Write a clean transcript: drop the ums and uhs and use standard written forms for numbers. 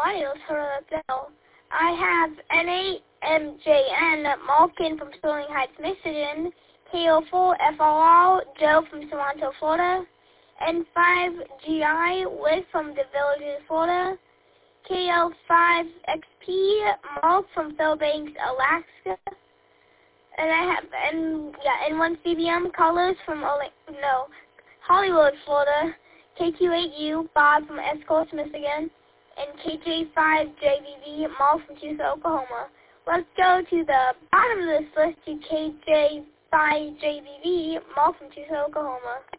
audio, so let's go. I have N8MJN Malkin from Sterling Heights, Michigan. KO4 FRR Joe from Toronto, Florida. N5GI Liz from the Villages, Florida. KL5XP Mark from Fairbanks, Alaska. And I have N1CBM Colors from Hollywood, Florida. KQ8U Bob from Escort, Michigan. And KJ5JVV Mark from Tulsa, Oklahoma. Let's go to the bottom of this list to KJ5JVV Mark from Tulsa, Oklahoma.